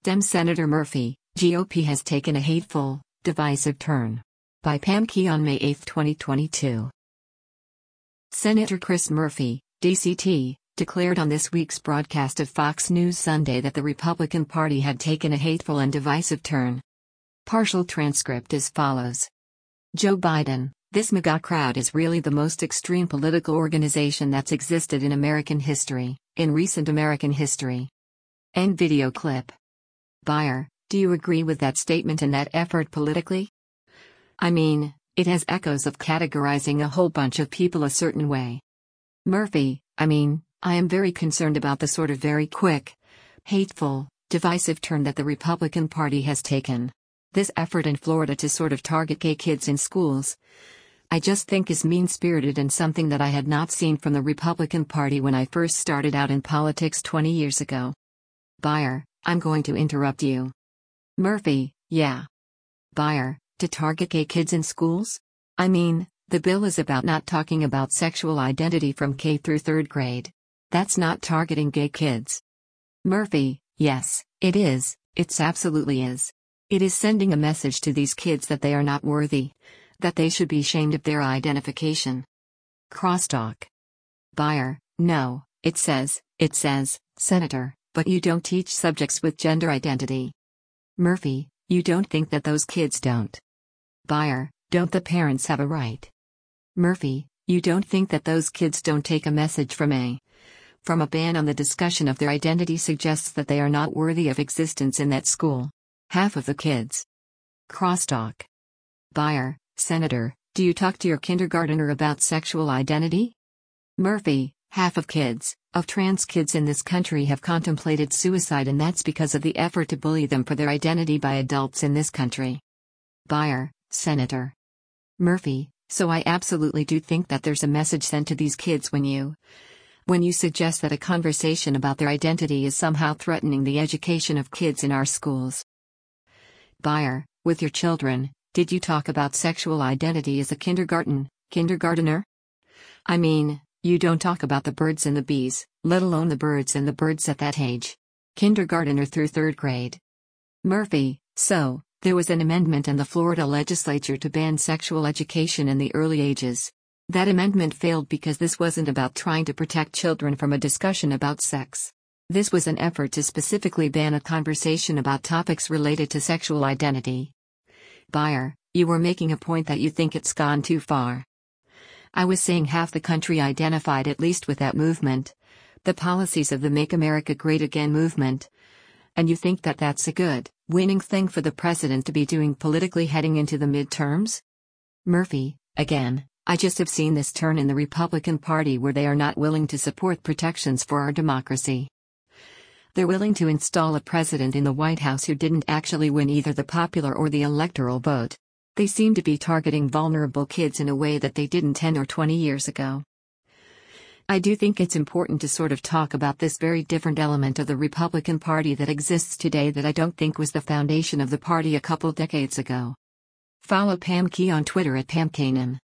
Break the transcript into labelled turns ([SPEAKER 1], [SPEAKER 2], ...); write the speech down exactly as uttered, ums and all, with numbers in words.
[SPEAKER 1] Dem Senator Murphy, G O P has taken a hateful, divisive turn. By Pam Key on May eighth, twenty twenty-two. Senator Chris Murphy, D C T, declared on this week's broadcast of Fox News Sunday that the Republican Party had taken a hateful and divisive turn. Partial transcript as follows. Joe Biden, this MAGA crowd is really the most extreme political organization that's existed in American history, in recent American history. End video clip. Buyer, do you agree with that statement and that effort politically? I mean, it has echoes of categorizing a whole bunch of people a certain way. Murphy, I mean, I am very concerned about the sort of very quick, hateful, divisive turn that the Republican Party has taken. This effort in Florida to sort of target gay kids in schools, I just think is mean-spirited and something that I had not seen from the Republican Party when I first started out in politics twenty years ago. Buyer, I'm going to interrupt you. Murphy, yeah. Buyer, to target gay kids in schools? I mean, the bill is about not talking about sexual identity from K through third grade. That's not targeting gay kids. Murphy, yes, it is, it's absolutely is. It is sending a message to these kids that they are not worthy, that they should be ashamed of their identification. Crosstalk. Buyer, no, it says, it says, Senator, but you don't teach subjects with gender identity. Murphy, you don't think that those kids don't. Buyer, don't the parents have a right? Murphy, you don't think that those kids don't take a message from a from a ban on the discussion of their identity suggests that they are not worthy of existence in that school. Half of the kids. Crosstalk. Buyer, Senator, do you talk to your kindergartner about sexual identity? Murphy, half of kids, of trans kids in this country have contemplated suicide, and that's because of the effort to bully them for their identity by adults in this country. Buyer, Senator. Murphy, so I absolutely do think that there's a message sent to these kids when you when you suggest that a conversation about their identity is somehow threatening the education of kids in our schools. Buyer, with your children, did you talk about sexual identity as a kindergarten, kindergartner? I mean, you don't talk about the birds and the bees, let alone the birds and the birds at that age. Kindergartner through third grade. Murphy, so, there was an amendment in the Florida legislature to ban sexual education in the early ages. That amendment failed because this wasn't about trying to protect children from a discussion about sex. This was an effort to specifically ban a conversation about topics related to sexual identity. Buyer, you were making a point that you think it's gone too far. I was saying half the country identified at least with that movement, the policies of the Make America Great Again movement. And you think that that's a good, winning thing for the president to be doing politically heading into the midterms? Murphy, again, I just have seen this turn in the Republican Party where they are not willing to support protections for our democracy. They're willing to install a president in the White House who didn't actually win either the popular or the electoral vote. They seem to be targeting vulnerable kids in a way that they didn't ten or twenty years ago. I do think it's important to sort of talk about this very different element of the Republican Party that exists today that I don't think was the foundation of the party a couple decades ago. Follow Pam Key on Twitter at Pam Kanan.